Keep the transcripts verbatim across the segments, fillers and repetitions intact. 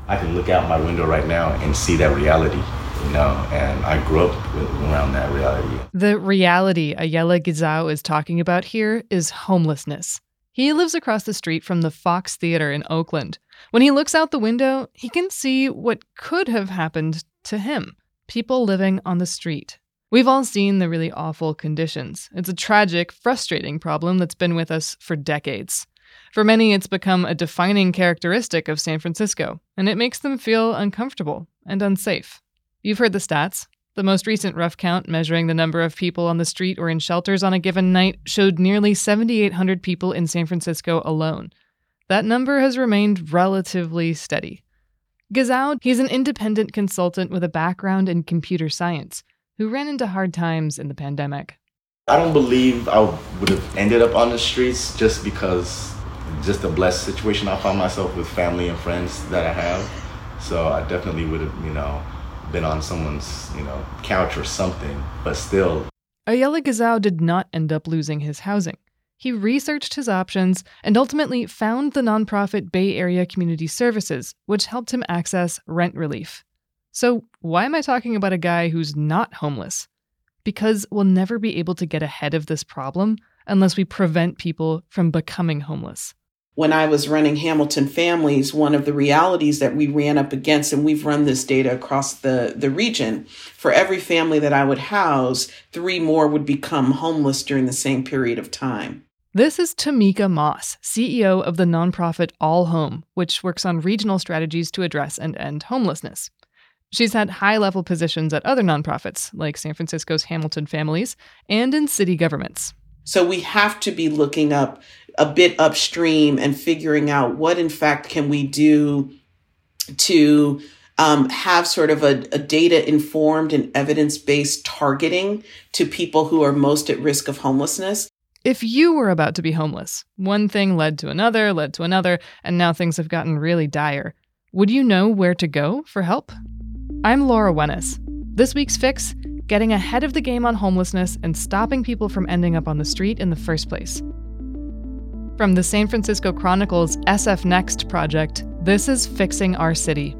I can look out my window right now and see that reality, you know, and I grew up with, around that reality. The reality Ayala Gizao is talking about here is homelessness. He lives across the street from the Fox Theater in Oakland. When he looks out the window, he can see what could have happened to him. People living on the street. We've all seen the really awful conditions. It's a tragic, frustrating problem that's been with us for decades. For many, it's become a defining characteristic of San Francisco, and it makes them feel uncomfortable and unsafe. You've heard the stats. The most recent rough count measuring the number of people on the street or in shelters on a given night showed nearly seven thousand eight hundred people in San Francisco alone. That number has remained relatively steady. Gizao, he's an independent consultant with a background in computer science who ran into hard times in the pandemic. I don't believe I would have ended up on the streets just because just a blessed situation I found myself with family and friends that I have. So I definitely would have, you know, been on someone's, you know, couch or something, but still. Ayala Gizao did not end up losing his housing. He researched his options and ultimately found the nonprofit Bay Area Community Services, which helped him access rent relief. So why am I talking about a guy who's not homeless? Because we'll never be able to get ahead of this problem unless we prevent people from becoming homeless. When I was running Hamilton Families, one of the realities that we ran up against, and we've run this data across the, the region, for every family that I would house, three more would become homeless during the same period of time. This is Tamika Moss, C E O of the nonprofit All Home, which works on regional strategies to address and end homelessness. She's had high-level positions at other nonprofits, like San Francisco's Hamilton Families, and in city governments. So we have to be looking up a bit upstream and figuring out what, in fact, can we do to um, have sort of a, a data-informed and evidence-based targeting to people who are most at risk of homelessness. If you were about to be homeless, one thing led to another, led to another, and now things have gotten really dire, would you know where to go for help? I'm Laura Wennes. This week's Fix: getting ahead of the game on homelessness and stopping people from ending up on the street in the first place. From the San Francisco Chronicle's S F Next project, this is Fixing Our City.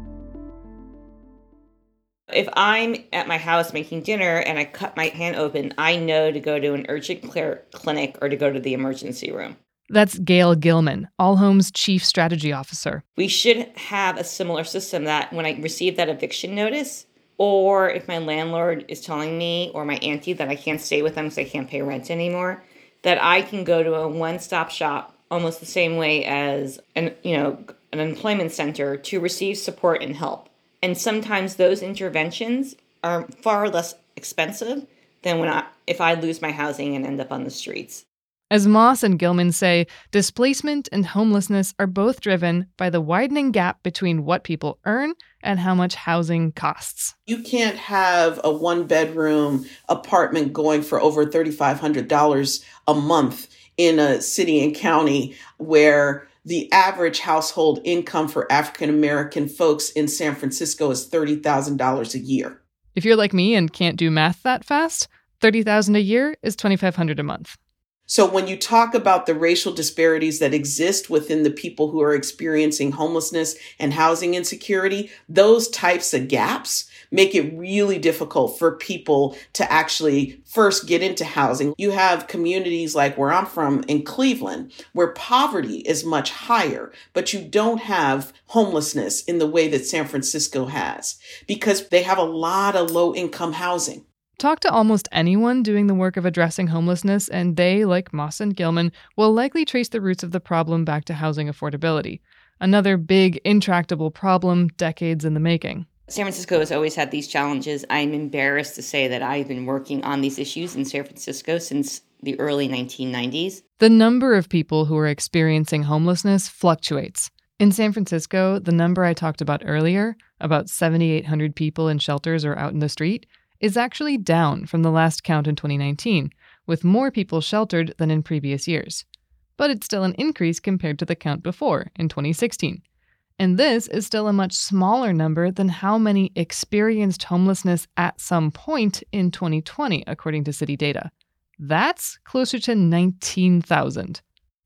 If I'm at my house making dinner and I cut my hand open, I know to go to an urgent care clinic or to go to the emergency room. That's Gail Gilman, All Home's chief strategy officer. We should have a similar system that when I receive that eviction notice, or if my landlord is telling me or my auntie that I can't stay with them because I can't pay rent anymore, that I can go to a one-stop shop almost the same way as an, you know, an employment center to receive support and help. And sometimes those interventions are far less expensive than when I, if I lose my housing and end up on the streets. As Moss and Gilman say, displacement and homelessness are both driven by the widening gap between what people earn and how much housing costs. You can't have a one-bedroom apartment going for over three thousand five hundred dollars a month in a city and county where the average household income for African-American folks in San Francisco is thirty thousand dollars a year. If you're like me and can't do math that fast, thirty thousand dollars a year is twenty-five hundred dollars a month. So when you talk about the racial disparities that exist within the people who are experiencing homelessness and housing insecurity, those types of gaps make it really difficult for people to actually first get into housing. You have communities like where I'm from in Cleveland, where poverty is much higher, but you don't have homelessness in the way that San Francisco has because they have a lot of low-income housing. Talk to almost anyone doing the work of addressing homelessness, and they, like Moss and Gilman, will likely trace the roots of the problem back to housing affordability. Another big, intractable problem decades in the making. San Francisco has always had these challenges. I'm embarrassed to say that I've been working on these issues in San Francisco since the early nineteen nineties. The number of people who are experiencing homelessness fluctuates. In San Francisco, the number I talked about earlier, about seven thousand eight hundred people in shelters or out in the street, is actually down from the last count in twenty nineteen, with more people sheltered than in previous years. But it's still an increase compared to the count before, in twenty sixteen. And this is still a much smaller number than how many experienced homelessness at some point in twenty twenty, according to city data. That's closer to nineteen thousand.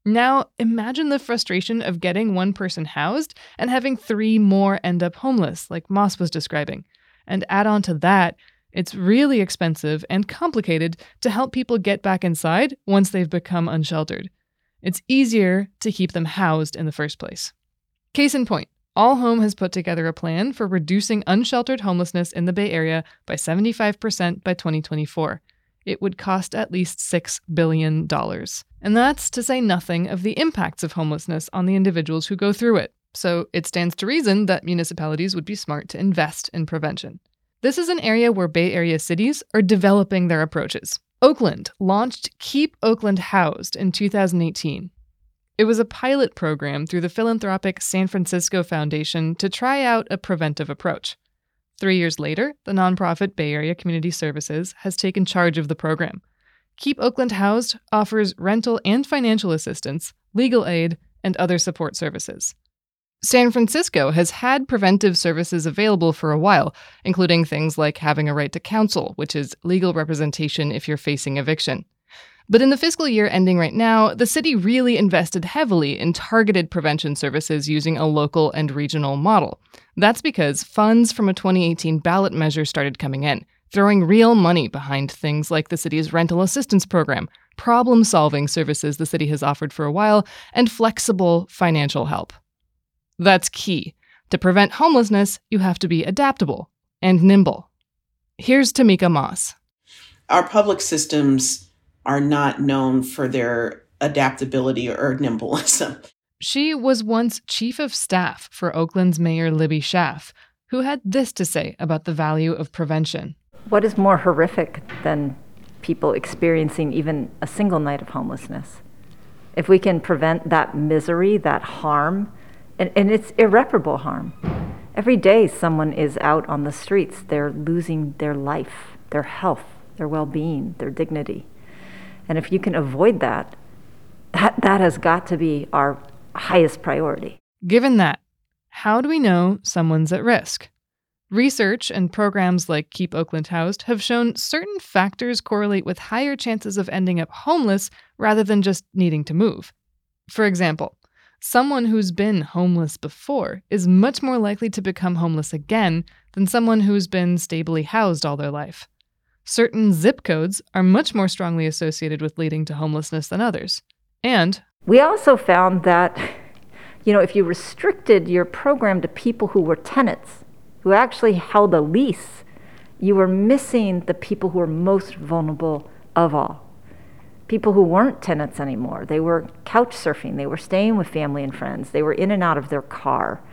Now, imagine the frustration of getting one person housed and having three more end up homeless, like Moss was describing. And add on to that, it's really expensive and complicated to help people get back inside once they've become unsheltered. It's easier to keep them housed in the first place. Case in point, All Home has put together a plan for reducing unsheltered homelessness in the Bay Area by seventy-five percent by twenty twenty-four. It would cost at least six billion dollars. And that's to say nothing of the impacts of homelessness on the individuals who go through it. So it stands to reason that municipalities would be smart to invest in prevention. This is an area where Bay Area cities are developing their approaches. Oakland launched Keep Oakland Housed in two thousand eighteen. It was a pilot program through the philanthropic San Francisco Foundation to try out a preventive approach. Three years later, the nonprofit Bay Area Community Services has taken charge of the program. Keep Oakland Housed offers rental and financial assistance, legal aid, and other support services. San Francisco has had preventive services available for a while, including things like having a right to counsel, which is legal representation if you're facing eviction. But in the fiscal year ending right now, the city really invested heavily in targeted prevention services using a local and regional model. That's because funds from a twenty eighteen ballot measure started coming in, throwing real money behind things like the city's rental assistance program, problem-solving services the city has offered for a while, and flexible financial help. That's key. To prevent homelessness, you have to be adaptable and nimble. Here's Tamika Moss. Our public systems are not known for their adaptability or nimbleness. She was once chief of staff for Oakland's Mayor Libby Schaaf, who had this to say about the value of prevention. What is more horrific than people experiencing even a single night of homelessness? If we can prevent that misery, that harm, and, and it's irreparable harm. Every day someone is out on the streets, they're losing their life, their health, their well-being, their dignity. And if you can avoid that, that, that has got to be our highest priority. Given that, how do we know someone's at risk? Research and programs like Keep Oakland Housed have shown certain factors correlate with higher chances of ending up homeless rather than just needing to move. For example, someone who's been homeless before is much more likely to become homeless again than someone who's been stably housed all their life. Certain zip codes are much more strongly associated with leading to homelessness than others. And we also found that, you know, if you restricted your program to people who were tenants, who actually held a lease, you were missing the people who were most vulnerable of all. People who weren't tenants anymore. They were couch surfing. They were staying with family and friends. They were in and out of their car,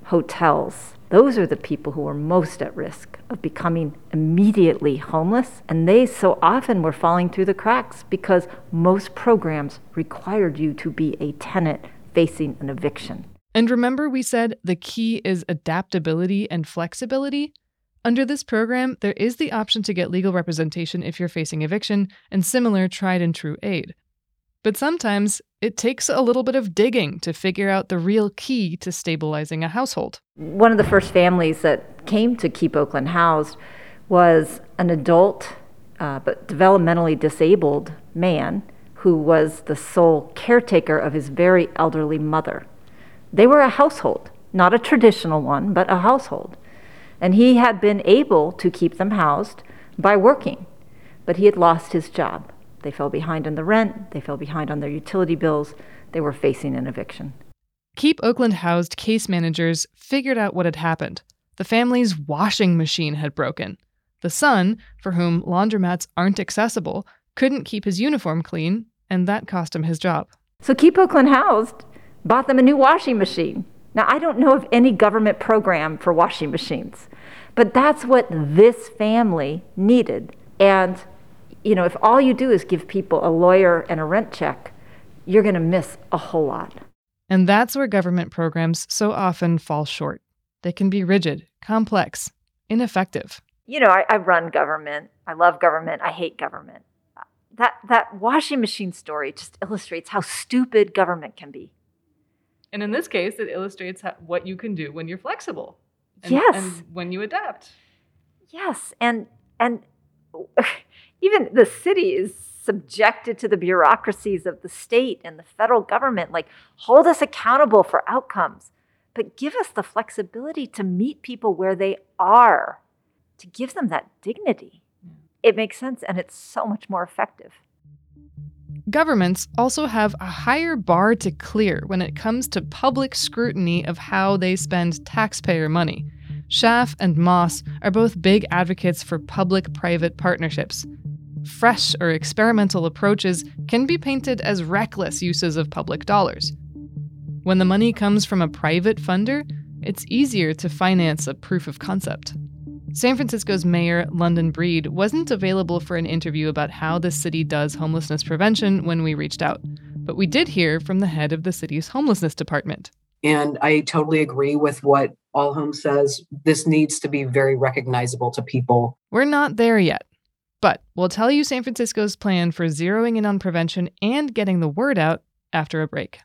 hotels. Those are the people who were most at risk of becoming immediately homeless. And they so often were falling through the cracks because most programs required you to be a tenant facing an eviction. And remember we said the key is adaptability and flexibility? Under this program, there is the option to get legal representation if you're facing eviction and similar tried and true aid. But sometimes it takes a little bit of digging to figure out the real key to stabilizing a household. One of the first families that came to Keep Oakland Housed was an adult uh, but developmentally disabled man who was the sole caretaker of his very elderly mother. They were a household, not a traditional one, but a household. And he had been able to keep them housed by working, but he had lost his job. They fell behind on the rent, they fell behind on their utility bills, they were facing an eviction. Keep Oakland Housed case managers figured out what had happened. The family's washing machine had broken. The son, for whom laundromats aren't accessible, couldn't keep his uniform clean, and that cost him his job. So Keep Oakland Housed bought them a new washing machine. Now, I don't know of any government program for washing machines, but that's what this family needed. And, you know, if all you do is give people a lawyer and a rent check, you're going to miss a whole lot. And that's where government programs so often fall short. They can be rigid, complex, ineffective. You know, I, I run government. I love government. I hate government. That, that washing machine story just illustrates how stupid government can be. And in this case, it illustrates how, what you can do when you're flexible. And, yes. And when you adapt. Yes. And and even the city is subjected to the bureaucracies of the state and the federal government. Like, hold us accountable for outcomes, but give us the flexibility to meet people where they are, to give them that dignity. It makes sense, and it's so much more effective. Governments also have a higher bar to clear when it comes to public scrutiny of how they spend taxpayer money. Schaaf and Moss are both big advocates for public-private partnerships. Fresh or experimental approaches can be painted as reckless uses of public dollars. When the money comes from a private funder, it's easier to finance a proof of concept. San Francisco's Mayor London Breed wasn't available for an interview about how the city does homelessness prevention when we reached out, but we did hear from the head of the city's homelessness department. And I totally agree with what All Home says. This needs to be very recognizable to people. We're not there yet, but we'll tell you San Francisco's plan for zeroing in on prevention and getting the word out after a break.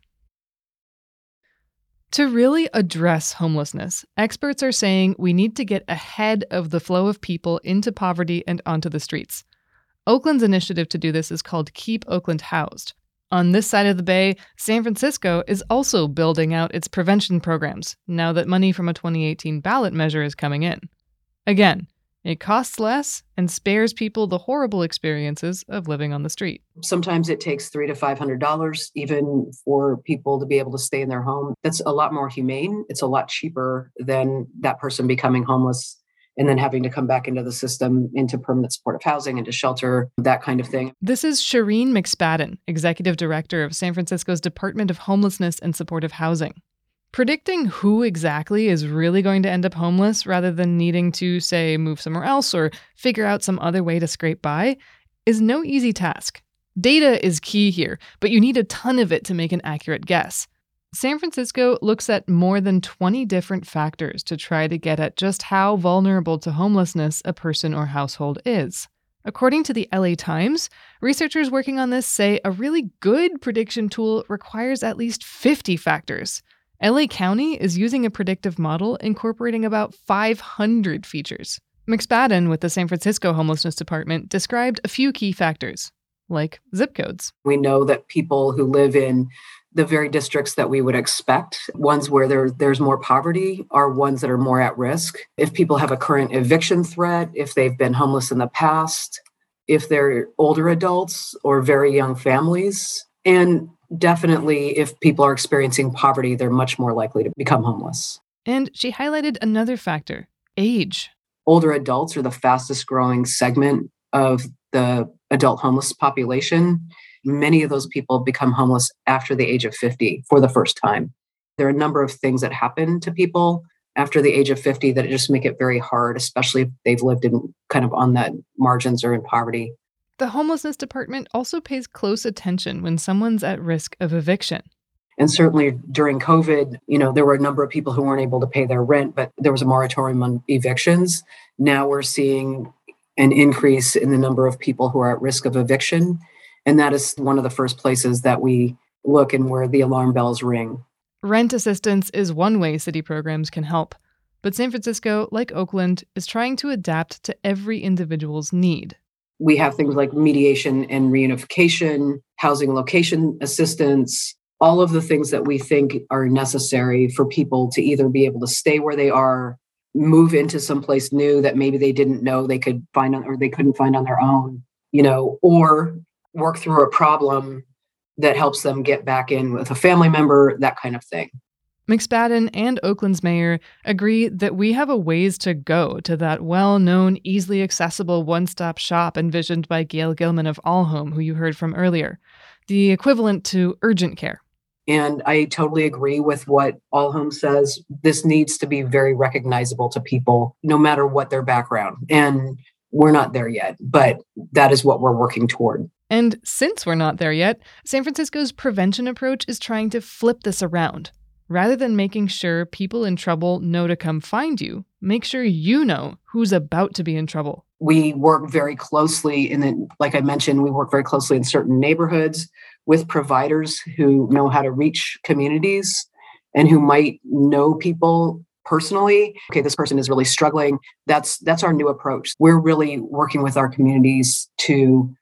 To really address homelessness, experts are saying we need to get ahead of the flow of people into poverty and onto the streets. Oakland's initiative to do this is called Keep Oakland Housed. On this side of the bay, San Francisco is also building out its prevention programs now that money from a twenty eighteen ballot measure is coming in. Again, it costs less and spares people the horrible experiences of living on the street. Sometimes it takes three to five hundred dollars even for people to be able to stay in their home. That's a lot more humane. It's a lot cheaper than that person becoming homeless and then having to come back into the system, into permanent supportive housing, into shelter, that kind of thing. This is Shireen McSpadden, Executive Director of San Francisco's Department of Homelessness and Supportive Housing. Predicting who exactly is really going to end up homeless rather than needing to, say, move somewhere else or figure out some other way to scrape by is no easy task. Data is key here, but you need a ton of it to make an accurate guess. San Francisco looks at more than twenty different factors to try to get at just how vulnerable to homelessness a person or household is. According to the L A Times, researchers working on this say a really good prediction tool requires at least fifty factors. L A County is using a predictive model incorporating about five hundred features. McSpadden with the San Francisco Homelessness Department described a few key factors, like zip codes. We know that people who live in the very districts that we would expect, ones where there, there's more poverty, are ones that are more at risk. If people have a current eviction threat, if they've been homeless in the past, if they're older adults or very young families, and definitely if people are experiencing poverty, they're much more likely to become homeless. And she highlighted another factor, age. Older adults are the fastest growing segment of the adult homeless population. Many of those people become homeless after the age of fifty for the first time. There are a number of things that happen to people after the age of fifty that just make it very hard, especially if they've lived in kind of on that margins or in poverty. The homelessness department also pays close attention when someone's at risk of eviction. And certainly during COVID, you know, there were a number of people who weren't able to pay their rent, but there was a moratorium on evictions. Now we're seeing an increase in the number of people who are at risk of eviction. And that is one of the first places that we look and where the alarm bells ring. Rent assistance is one way city programs can help. But San Francisco, like Oakland, is trying to adapt to every individual's need. We have things like mediation and reunification, housing location assistance, all of the things that we think are necessary for people to either be able to stay where they are, move into someplace new that maybe they didn't know they could find on, or they couldn't find on their own, you know, or work through a problem that helps them get back in with a family member, that kind of thing. McSpadden and Oakland's mayor agree that we have a ways to go to that well-known, easily accessible one-stop shop envisioned by Gail Gilman of All Home, who you heard from earlier, the equivalent to urgent care. And I totally agree with what All Home says. This needs to be very recognizable to people, no matter what their background. And we're not there yet, but that is what we're working toward. And since we're not there yet, San Francisco's prevention approach is trying to flip this around. Rather than making sure people in trouble know to come find you, make sure you know who's about to be in trouble. We work very closely in the, like I mentioned, we work very closely in certain neighborhoods with providers who know how to reach communities and who might know people personally. Okay, this person is really struggling. That's that's our new approach. We're really working with our communities to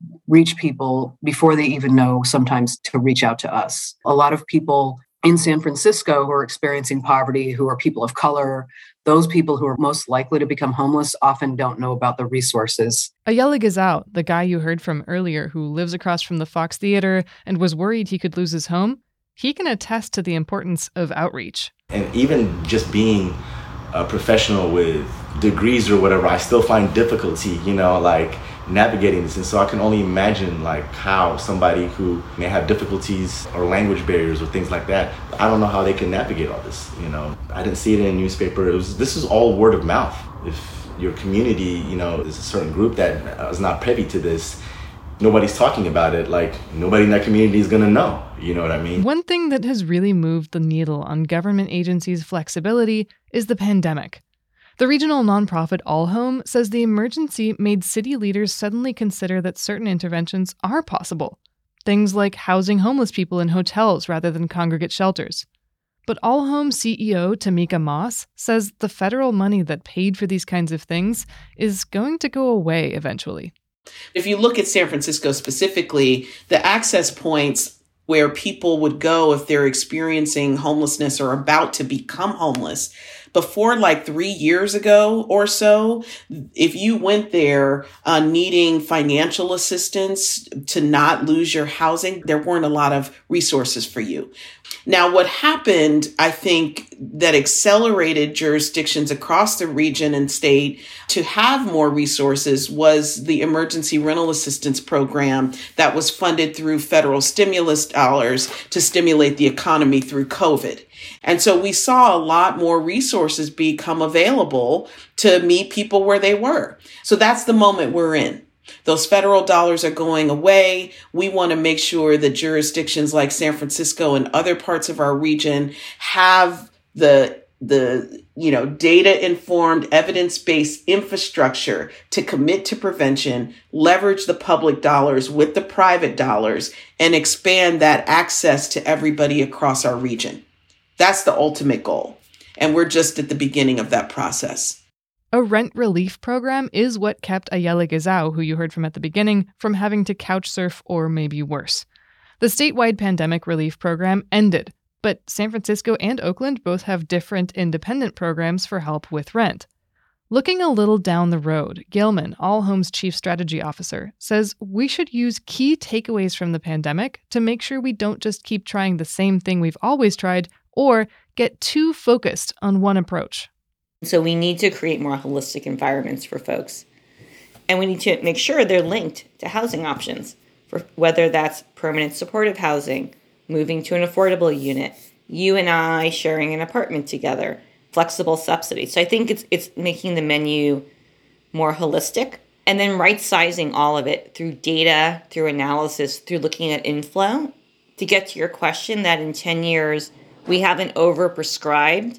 reach people before they even know sometimes to reach out to us. A lot of people in San Francisco who are experiencing poverty, who are people of color, those people who are most likely to become homeless often don't know about the resources. Ayala Gazao, the guy you heard from earlier who lives across from the Fox Theater and was worried he could lose his home, he can attest to the importance of outreach. And even just being a professional with degrees or whatever, I still find difficulty, you know, like navigating this. And so I can only imagine like how somebody who may have difficulties or language barriers or things like that, I don't know how they can navigate all this, you know. I didn't see it in a newspaper. It was, this is all word of mouth. If your community, you know, is a certain group that is not privy to this, nobody's talking about it, like nobody in that community is going to know. You know what I mean? One thing that has really moved the needle on government agencies' flexibility is the pandemic. The regional nonprofit All Home says the emergency made city leaders suddenly consider that certain interventions are possible. Things like housing homeless people in hotels rather than congregate shelters. But All Home C E O Tamika Moss says the federal money that paid for these kinds of things is going to go away eventually. If you look at San Francisco specifically, the access points where people would go if they're experiencing homelessness or about to become homeless, before like three years ago or so, if you went there uh, needing financial assistance to not lose your housing, there weren't a lot of resources for you. Now, what happened, I think, that accelerated jurisdictions across the region and state to have more resources was the Emergency Rental Assistance Program that was funded through federal stimulus dollars to stimulate the economy through COVID. And so we saw a lot more resources become available to meet people where they were. So that's the moment we're in. Those federal dollars are going away. We want to make sure that jurisdictions like San Francisco and other parts of our region have the the you know data-informed, evidence-based infrastructure to commit to prevention, leverage the public dollars with the private dollars, and expand that access to everybody across our region. That's the ultimate goal. And we're just at the beginning of that process. A rent relief program is what kept Ayala Gazao, who you heard from at the beginning, from having to couch surf or maybe worse. The statewide pandemic relief program ended, but San Francisco and Oakland both have different independent programs for help with rent. Looking a little down the road, Gilman, All Home's chief strategy officer, says we should use key takeaways from the pandemic to make sure we don't just keep trying the same thing we've always tried or get too focused on one approach. So we need to create more holistic environments for folks. And we need to make sure they're linked to housing options, for whether that's permanent supportive housing, moving to an affordable unit, you and I sharing an apartment together, flexible subsidies. So I think it's it's making the menu more holistic and then right-sizing all of it through data, through analysis, through looking at inflow to get to your question that in ten years we haven't overprescribed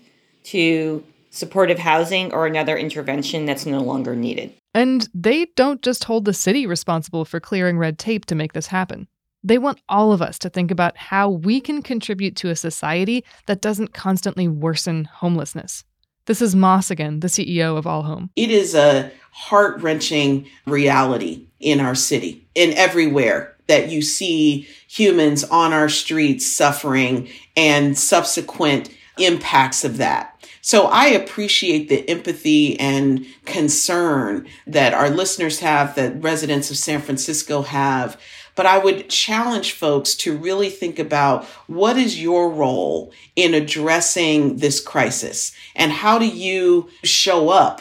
to supportive housing or another intervention that's no longer needed. And they don't just hold the city responsible for clearing red tape to make this happen. They want all of us to think about how we can contribute to a society that doesn't constantly worsen homelessness. This is Moss again, the C E O of All Home. It is a heart-wrenching reality in our city, in everywhere that you see humans on our streets suffering and subsequent impacts of that. So I appreciate the empathy and concern that our listeners have, that residents of San Francisco have. But I would challenge folks to really think about what is your role in addressing this crisis and how do you show up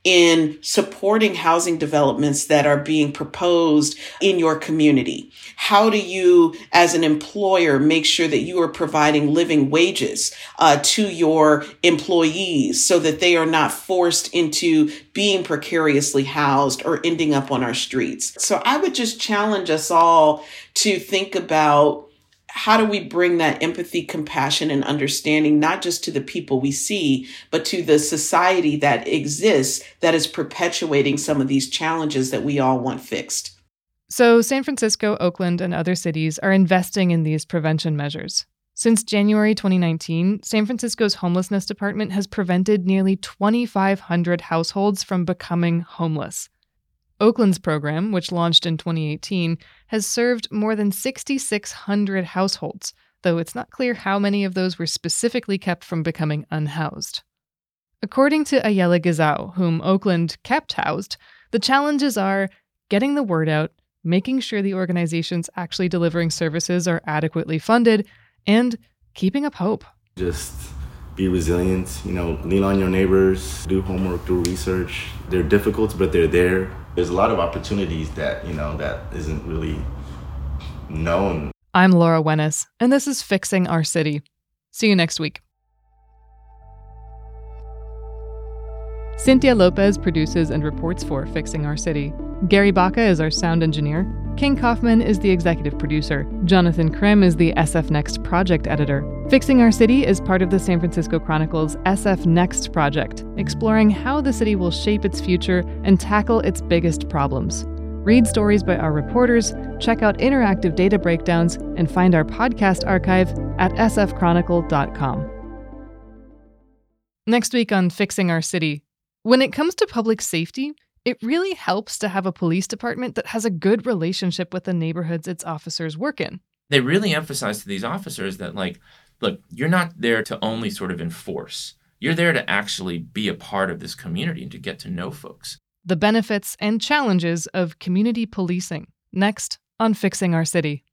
in supporting housing developments that are being proposed in your community? How do you, as an employer, make sure that you are providing living wages uh, to your employees so that they are not forced into being precariously housed or ending up on our streets? So I would just challenge us all to think about how do we bring that empathy, compassion, and understanding, not just to the people we see, but to the society that exists that is perpetuating some of these challenges that we all want fixed. So San Francisco, Oakland, and other cities are investing in these prevention measures. Since January twenty nineteen, San Francisco's homelessness department has prevented nearly twenty-five hundred households from becoming homeless. Oakland's program, which launched in twenty eighteen, has served more than six thousand six hundred households, though it's not clear how many of those were specifically kept from becoming unhoused. According to Ayala Gizao, whom Oakland kept housed, the challenges are getting the word out, making sure the organizations actually delivering services are adequately funded, and keeping up hope. Just be resilient, you know, lean on your neighbors, do homework, do research. They're difficult, but they're there. There's a lot of opportunities that, you know, that isn't really known. I'm Laura Wennes, and this is Fixing Our City. See you next week. Cynthia Lopez produces and reports for Fixing Our City. Gary Baca is our sound engineer. King Kaufman is the executive producer. Jonathan Krim is the S F Next project editor. Fixing Our City is part of the San Francisco Chronicle's S F Next project, exploring how the city will shape its future and tackle its biggest problems. Read stories by our reporters, check out interactive data breakdowns, and find our podcast archive at s f chronicle dot com. Next week on Fixing Our City, when it comes to public safety, it really helps to have a police department that has a good relationship with the neighborhoods its officers work in. They really emphasize to these officers that, like, look, you're not there to only sort of enforce. You're there to actually be a part of this community and to get to know folks. The benefits and challenges of community policing. Next on Fixing Our City.